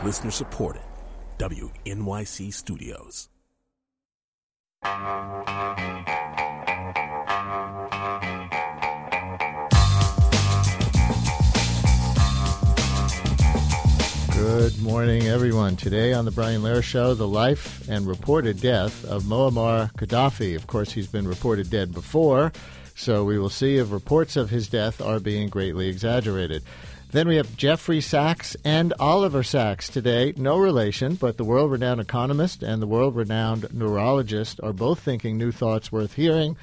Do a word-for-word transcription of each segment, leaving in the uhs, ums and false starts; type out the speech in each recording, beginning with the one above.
Listener supported. W N Y C Studios. Good morning, everyone. Today on the Brian Lehrer Show, the life and reported death of Muammar Gaddafi. Of course, he's been reported dead before, so we will see if reports of his death are being greatly exaggerated. Then we have Jeffrey Sachs and Oliver Sacks today. No relation, but the world-renowned economist and the world-renowned neurologist are both thinking new thoughts worth hearing.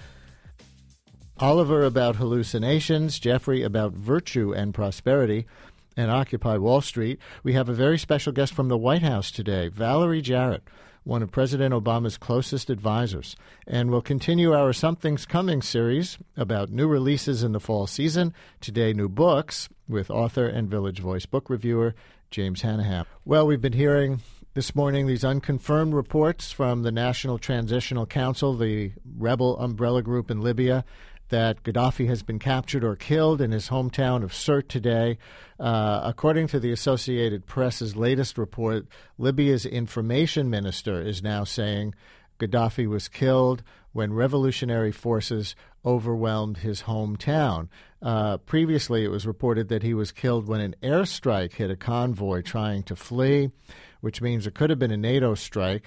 Oliver about hallucinations, Jeffrey about virtue and prosperity, and Occupy Wall Street. We have a very special guest from the White House today, Valerie Jarrett, one of President Obama's closest advisors. And we'll continue our Something's Coming series about new releases in the fall season. Today, new books with author and Village Voice book reviewer James Hanahan. Well, we've been hearing this morning these unconfirmed reports from the National Transitional Council, the rebel umbrella group in Libya, that Gaddafi has been captured or killed in his hometown of Sirte today. Uh, according to the Associated Press's latest report, Libya's information minister is now saying Gaddafi was killed when revolutionary forces overwhelmed his hometown. Uh, previously, it was reported that he was killed when an airstrike hit a convoy trying to flee, which means it could have been a NATO strike.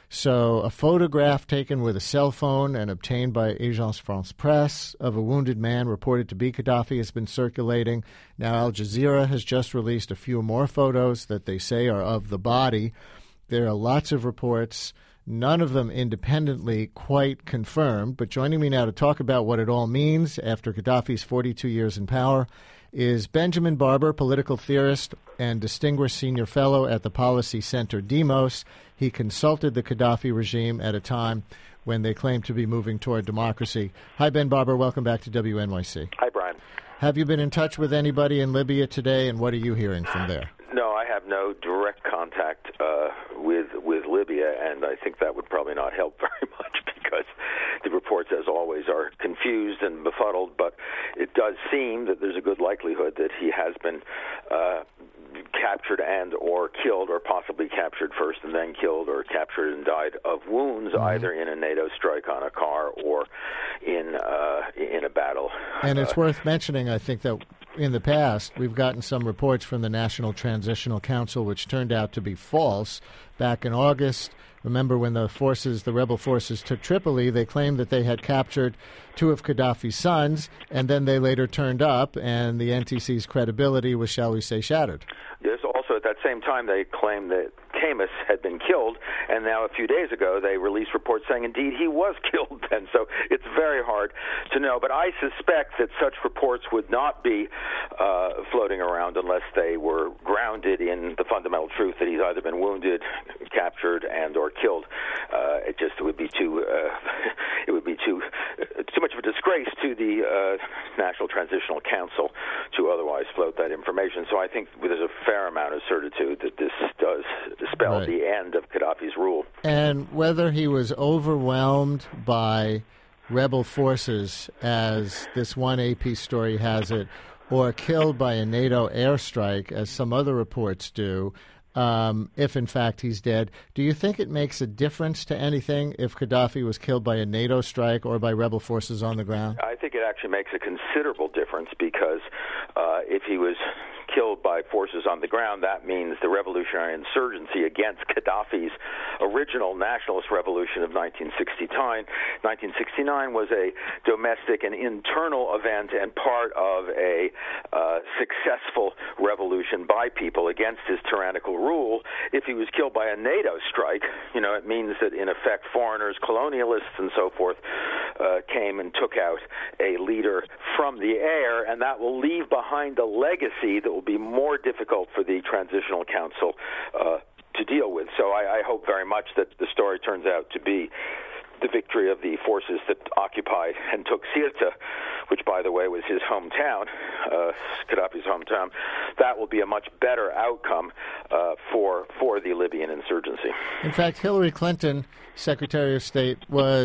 So a photograph taken with a cell phone and obtained by Agence France-Presse of a wounded man reported to be Gaddafi has been circulating. Now Al Jazeera has just released a few more photos that they say are of the body. There are lots of reports, none of them independently quite confirmed. But joining me now to talk about what it all means after Gaddafi's forty-two years in power is Benjamin Barber, political theorist and distinguished senior fellow at the Policy Center Demos. He consulted the Gaddafi regime at a time when they claimed to be moving toward democracy. Hi, Ben Barber. Welcome back to W N Y C. Hi, Brian. Have you been in touch with anybody in Libya today, and what are you hearing from there? No, I have no direct contact uh, with with Libya, and I think that would probably not help very much because the reports, as always, are confused and befuddled. But it does seem that there's a good likelihood that he has been uh, captured and or killed, or possibly captured first and then killed, or captured and died of wounds, mm-hmm. either in a NATO strike on a car or in uh, in a battle. And it's uh, worth mentioning, I think, that in the past we've gotten some reports from the National Transitional Council which turned out to be false. Back in August, remember when the forces, the rebel forces, took Tripoli, they claimed that they had captured two of Gaddafi's sons, and then they later turned up, and the N T C's credibility was, shall we say, shattered. Yes, also at that same time they claimed that Camus had been killed, and now a few days ago they released reports saying indeed he was killed then. So it's very hard to know. But I suspect that such reports would not be uh, floating around unless they were grounded in the fundamental truth that he's either been wounded, captured, and or killed. Uh, it just would be too uh, it would be too uh, too much of a disgrace to the uh, National Transitional Council to otherwise float that information. So I think there's a fair amount of certitude that this does dispel right. the end of Gaddafi's rule. And whether he was overwhelmed by rebel forces, as this one A P story has it, or killed by a NATO airstrike, as some other reports do, um, if in fact he's dead, do you think it makes a difference to anything if Gaddafi was killed by a NATO strike or by rebel forces on the ground? I think it actually makes a considerable difference because uh, if he was killed by forces on the ground, that means the revolutionary insurgency against Gaddafi's original nationalist revolution of nineteen sixty-nine. nineteen sixty-nine was a domestic and internal event and part of a uh, successful revolution by people against his tyrannical rule. If he was killed by a NATO strike, you know, it means that in effect foreigners, colonialists, and so forth uh, came and took out a leader from the air, and that will leave behind a legacy that will be more difficult for the Transitional Council uh, to deal with. So I, I hope very much that the story turns out to be the victory of the forces that occupied and took Sirte, which, by the way, was his hometown, uh, Gaddafi's hometown. That will be a much better outcome uh, for for the Libyan insurgency. In fact, Hillary Clinton, Secretary of State, was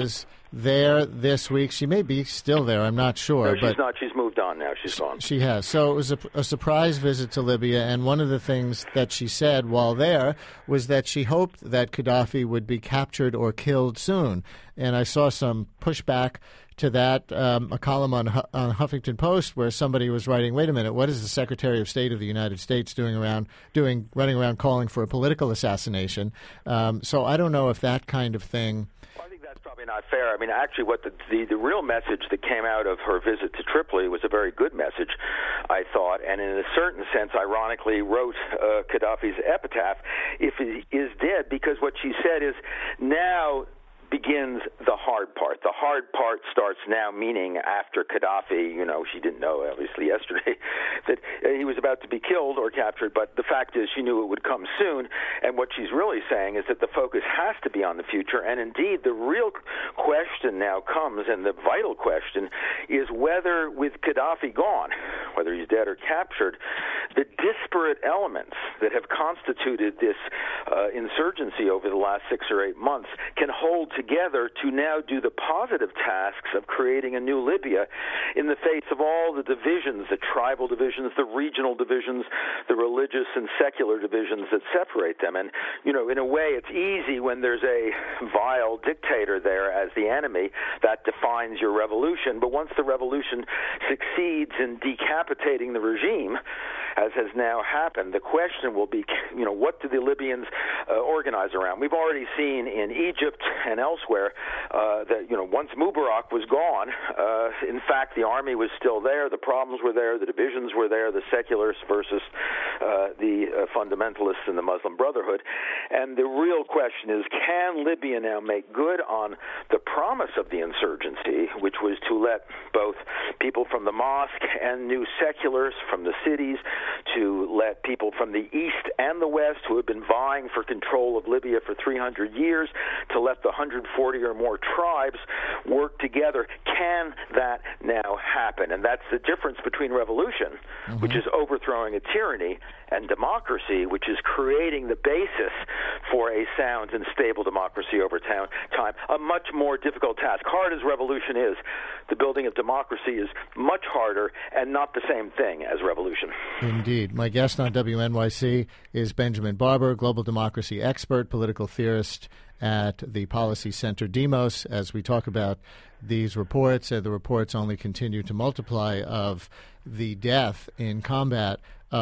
there this week. She may be still there. I'm not sure. No, she's but not. She's moved on now. She's gone. She has. So it was a, a surprise visit to Libya, and one of the things that she said while there was that she hoped that Gaddafi would be captured or killed soon. And I saw some pushback to that, um, a column on, on Huffington Post where somebody was writing, wait a minute, what is the Secretary of State of the United States doing around, doing, running around calling for a political assassination? Um, so I don't know if that kind of thing... Well, I think that's probably not fair. I mean, actually, what the, the, the real message that came out of her visit to Tripoli was a very good message, I thought, and in a certain sense, ironically, wrote uh, Gaddafi's epitaph, if he is dead, because what she said is, now begins the hard part. The hard part starts now, meaning after Gaddafi, you know, she didn't know, obviously, yesterday, that he was about to be killed or captured, but the fact is she knew it would come soon, and what she's really saying is that the focus has to be on the future, and indeed the real question now comes, and the vital question, is whether with Gaddafi gone, whether he's dead or captured, the disparate elements that have constituted this uh, insurgency over the last six or eight months can hold together together to now do the positive tasks of creating a new Libya in the face of all the divisions, the tribal divisions, the regional divisions, the religious and secular divisions that separate them. And, you know, in a way, it's easy when there's a vile dictator there as the enemy that defines your revolution. But once the revolution succeeds in decapitating the regime, as has now happened, the question will be, you know, what do the Libyans uh, organize around? We've already seen in Egypt and elsewhere uh, that, you know, once Mubarak was gone, uh, in fact, the army was still there, the problems were there, the divisions were there, the secularists versus uh, the uh, fundamentalists in the Muslim Brotherhood. And the real question is, can Libya now make good on the promise of the insurgency, which was to let both people from the mosque and new seculars from the cities, to let people from the east and the west who have been vying for control of Libya for three hundred years, to let the one hundred forty or more tribes work together. Can that now happen? And that's the difference between revolution, mm-hmm. which is overthrowing a tyranny, and democracy, which is creating the basis for a sound and stable democracy over time. A much more difficult task. Hard as revolution is, the building of democracy is much harder and not the same thing as revolution. Indeed. My guest on W N Y C is Benjamin Barber, global democracy expert, political theorist at the Policy Center Demos. As we talk about these reports, uh, the reports only continue to multiply of the death in combat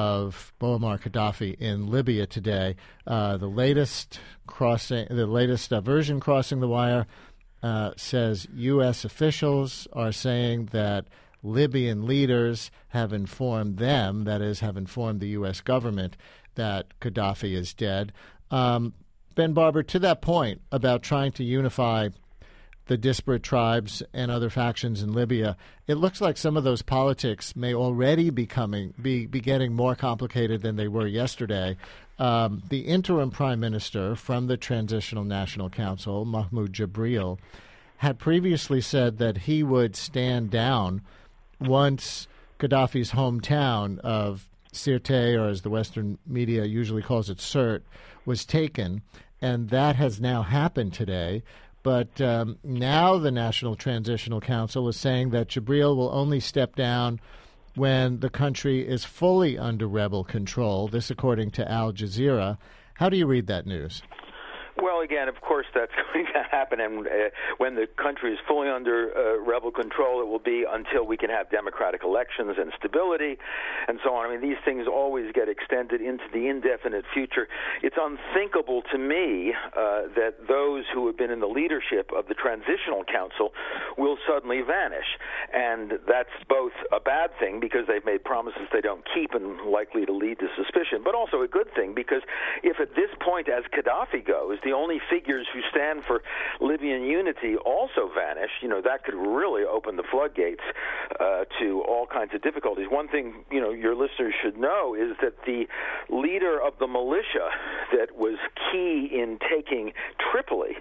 of Muammar Gaddafi in Libya today. Uh, the latest crossing, the latest uh, version crossing the wire uh, says U S officials are saying that Libyan leaders have informed them, that is, have informed the U S government, that Gaddafi is dead. Um, Ben Barber, to that point about trying to unify the disparate tribes and other factions in Libya, it looks like some of those politics may already be, coming, be, be getting more complicated than they were yesterday. Um, the interim prime minister from the Transitional National Council, Mahmoud Jibril, had previously said that he would stand down once Gaddafi's hometown of Sirte, or as the Western media usually calls it, Sirte, was taken, and that has now happened today. But um, now the National Transitional Council is saying that Jibril will only step down when the country is fully under rebel control, this according to Al Jazeera. How do you read that news? Well, again, of course, that's going to happen, and uh, when the country is fully under uh, rebel control, it will be until we can have democratic elections and stability, and so on. I mean, these things always get extended into the indefinite future. It's unthinkable to me uh, that those who have been in the leadership of the Transitional Council will suddenly vanish, and that's both a bad thing because they've made promises they don't keep and likely to lead to suspicion, but also a good thing because if at this point, as Gaddafi goes, the only figures who stand for Libyan unity also vanish, you know, that could really open the floodgates uh, to all kinds of difficulties. One thing, you know, your listeners should know is that the leader of the militia that was key in taking Tripoli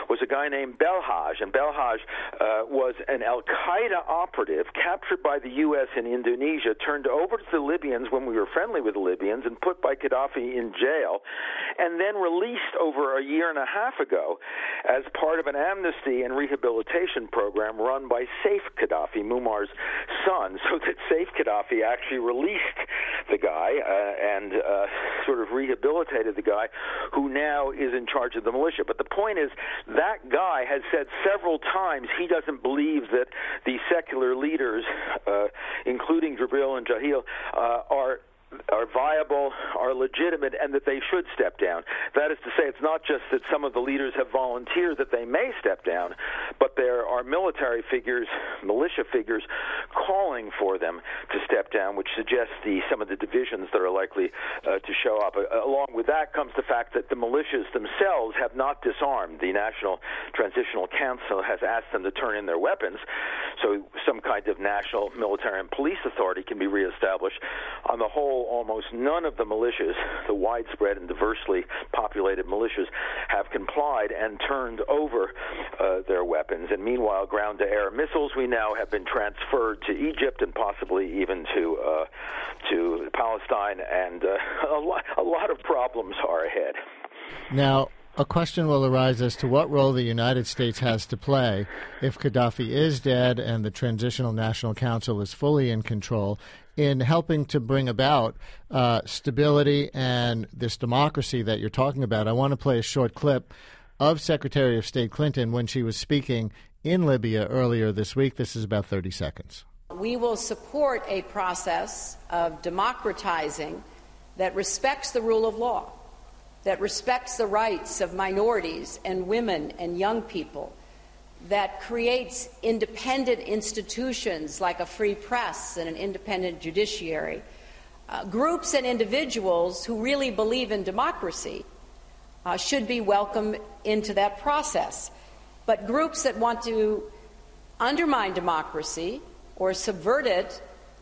was a guy named Belhaj, and Belhaj uh, was an al-Qaeda operative captured by the U S in Indonesia, turned over to the Libyans when we were friendly with the Libyans, and put by Gaddafi in jail, and then released over a year and a half ago as part of an amnesty and rehabilitation program run by Saif Gaddafi, Muammar's son, so that Saif Gaddafi actually released the guy uh, and uh, sort of rehabilitated the guy who now is in charge of the militia. But the point is, that guy has said several times he doesn't believe that the secular leaders, uh, including Jibril and Jahil, uh, are are viable, are legitimate, and that they should step down. That is to say, it's not just that some of the leaders have volunteered that they may step down, but there are military figures, militia figures, calling for them to step down, which suggests the some of the divisions that are likely uh, to show up. Uh, along with that comes the fact that the militias themselves have not disarmed. The National Transitional Council has asked them to turn in their weapons, so some kind of national military and police authority can be reestablished. On the whole, almost none of the militias, the widespread and diversely populated militias, have complied and turned over uh, their weapons. And meanwhile, ground-to-air missiles we now have been transferred to Egypt and possibly even to uh, to Palestine, and uh, a, lot, a lot of problems are ahead. Now, a question will arise as to what role the United States has to play if Gaddafi is dead and the Transitional National Council is fully in control in helping to bring about uh, stability and this democracy that you're talking about. I want to play a short clip of Secretary of State Clinton when she was speaking in Libya earlier this week. This is about thirty seconds. We will support a process of democratizing that respects the rule of law, that respects the rights of minorities and women and young people, that creates independent institutions like a free press and an independent judiciary, uh, groups and individuals who really believe in democracy uh, should be welcome into that process. But groups that want to undermine democracy or subvert it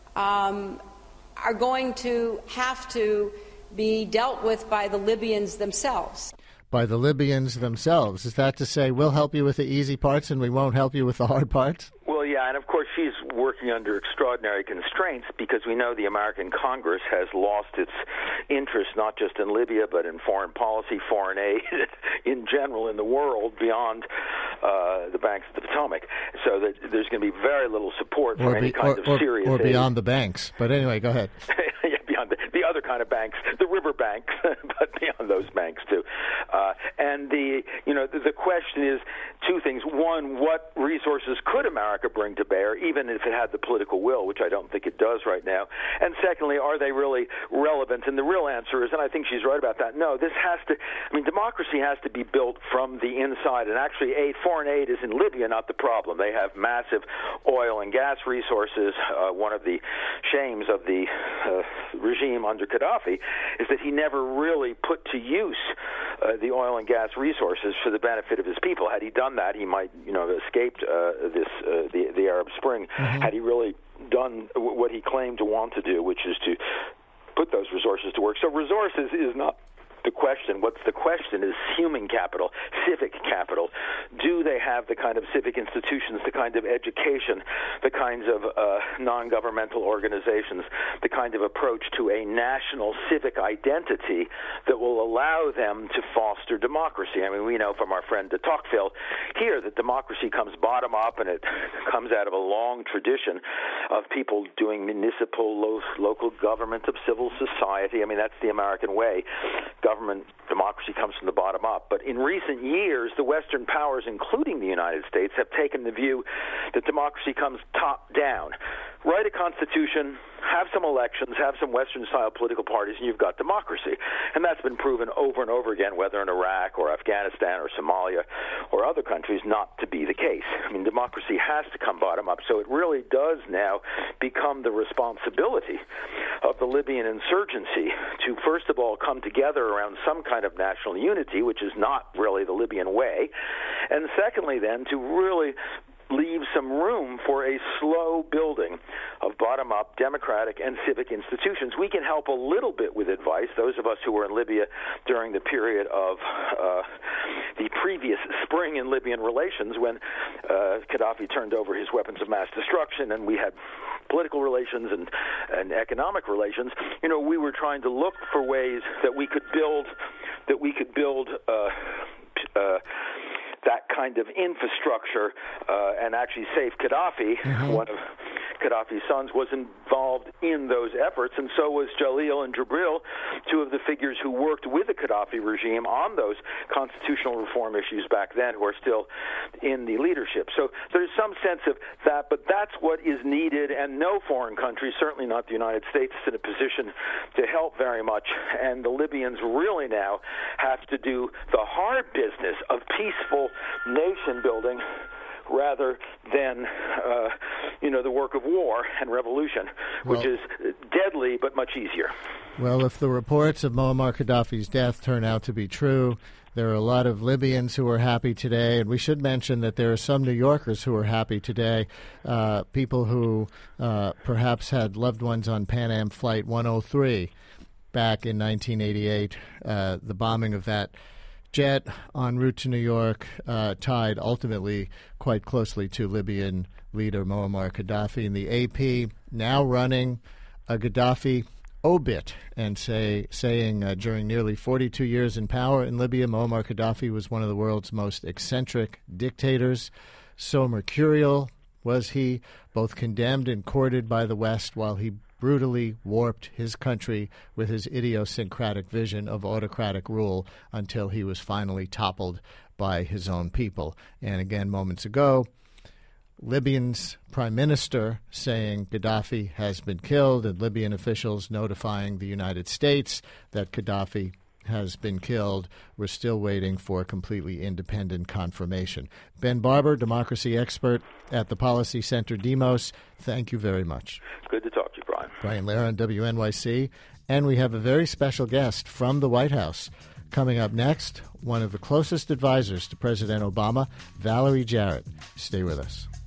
um, are going to have to be dealt with by the Libyans themselves. By the Libyans themselves. Is that to say we'll help you with the easy parts and we won't help you with the hard parts? Well, yeah, and of course she's working under extraordinary constraints because we know the American Congress has lost its interest not just in Libya but in foreign policy, foreign aid in general in the world beyond uh, the banks of the Potomac. So that there's going to be very little support for or any be, kind or, of or, serious or aid. beyond the banks. But anyway, go ahead. Yeah, beyond the, the other kind of banks, the river banks, but beyond those banks too. Uh, and the you know the, the question is two things. One, what resources could America bring to bear, even if it had the political will, which I don't think it does right now? And secondly, are they really relevant? And the real answer is, and I think she's right about that, no, this has to, I mean, democracy has to be built from the inside. And actually, aid, foreign aid is in Libya not the problem. They have massive oil and gas resources. Uh, one of the shames of the uh, regime under Gaddafi is that he never really put to use uh, the oil and gas resources for the benefit of his people. Had he done that, he might, you know, escaped uh, this uh, the the Arab Spring. Mm-hmm. Had he really done w- what he claimed to want to do, which is to put those resources to work. So resources is not the question. What's the question is human capital, civic capital. Do they have the kind of civic institutions, the kind of education, the kinds of uh, non-governmental organizations, the kind of approach to a national civic identity that will allow them to foster democracy? I mean, we know from our friend de Tocqueville here that democracy comes bottom up, and it comes out of a long tradition of people doing municipal, lo- local government, of civil society. I mean, that's the American way. Government democracy comes from the bottom up. But in recent years, the Western powers, including the United States, have taken the view that democracy comes top down. Write a constitution, have some elections, have some Western-style political parties, and you've got democracy. And that's been proven over and over again, whether in Iraq or Afghanistan or Somalia or other countries, not to be the case. I mean, democracy has to come bottom up. So it really does now become the responsibility of the Libyan insurgency to, first of all, come together around some kind of national unity, which is not really the Libyan way, and secondly, then, to really leave some room for a slow building of bottom-up democratic and civic institutions. We can help a little bit with advice, those of us who were in Libya during the period of uh, the previous spring in Libyan relations when uh, Gaddafi turned over his weapons of mass destruction and we had political relations and, and economic relations. You know, we were trying to look for ways that we could build that we could build uh, uh, that kind of infrastructure uh, and actually save Gaddafi. Mm-hmm. One of Gaddafi's sons was involved in those efforts, and so was Jalil and Jabril, two of the figures who worked with the Gaddafi regime on those constitutional reform issues back then, who are still in the leadership. So there's some sense of that, but that's what is needed, and no foreign country, certainly not the United States, is in a position to help very much, and the Libyans really now have to do the hard business of peaceful nation building rather than, uh, you know, the work of war and revolution, which well, is deadly but much easier. Well, if the reports of Muammar Gaddafi's death turn out to be true, there are a lot of Libyans who are happy today, and we should mention that there are some New Yorkers who are happy today, uh, people who uh, perhaps had loved ones on Pan Am Flight one oh three back in nineteen eighty-eight, uh, the bombing of that jet en route to New York, uh, tied ultimately quite closely to Libyan leader Muammar Gaddafi. And the A P now running a Gaddafi obit and say saying uh, during nearly forty-two years in power in Libya, Muammar Gaddafi was one of the world's most eccentric dictators. So mercurial was he, both condemned and courted by the West, while he brutally warped his country with his idiosyncratic vision of autocratic rule until he was finally toppled by his own people. And again, moments ago, Libyan's prime minister saying Gaddafi has been killed, and Libyan officials notifying the United States that Gaddafi has been killed. We're still waiting for completely independent confirmation. Ben Barber, democracy expert at the Policy Center Demos, thank you very much. Good to talk to you, Brian. Brian Lehrer on W N Y C. And we have a very special guest from the White House. Coming up next, one of the closest advisors to President Obama, Valerie Jarrett. Stay with us.